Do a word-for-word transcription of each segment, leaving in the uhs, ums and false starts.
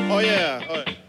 Oh yeah. Oh, yeah.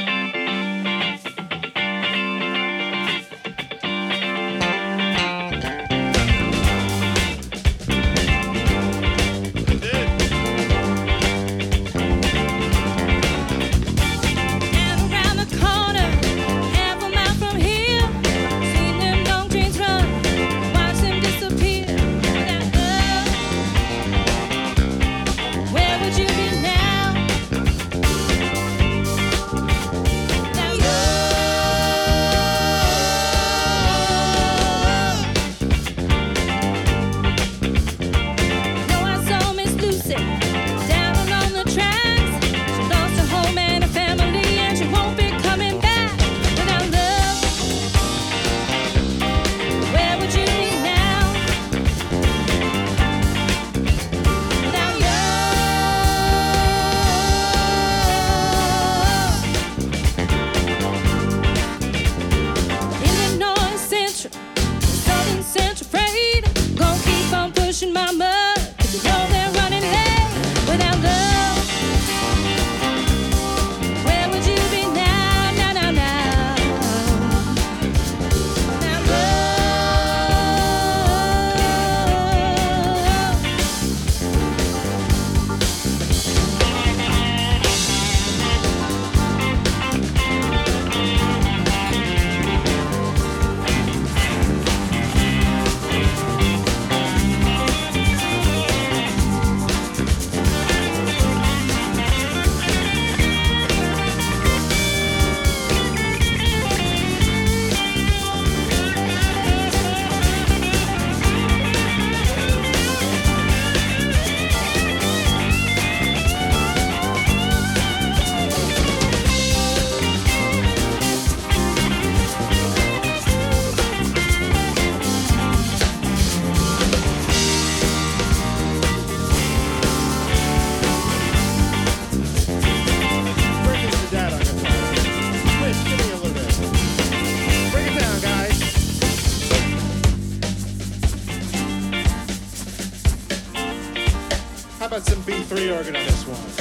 Some B three organ on this one.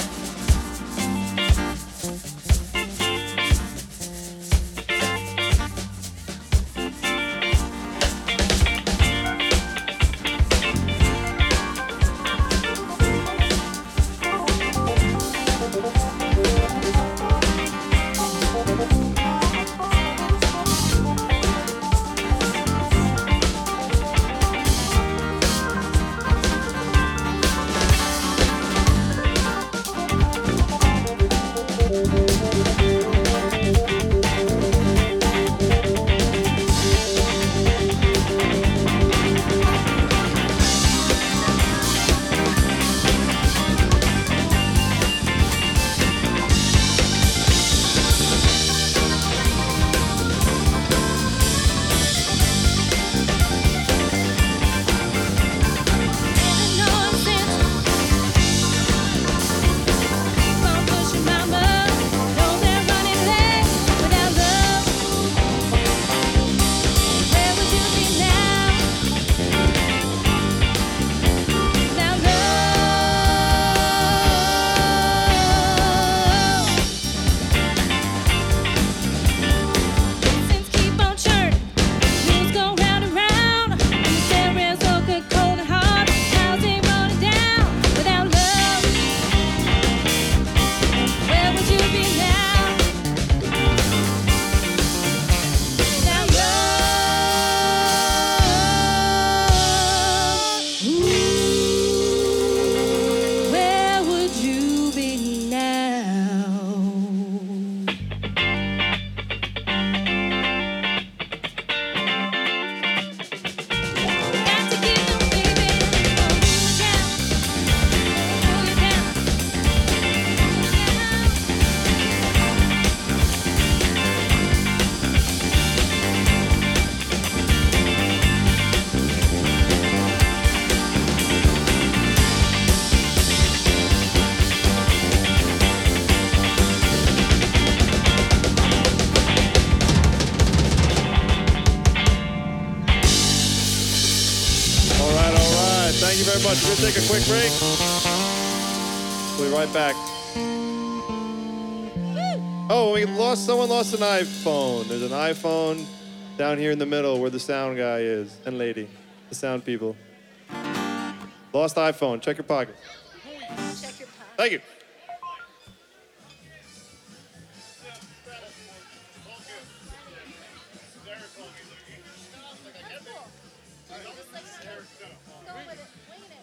Thank you very much. We're going to take a quick break. We'll be right back. Oh, we lost. Someone lost an iPhone. There's an iPhone down here in the middle where the sound guy is and lady, the sound people. Lost iPhone. Check your pocket. Check your pocket. Thank you. That's cool. Just like, go with it. Wing it.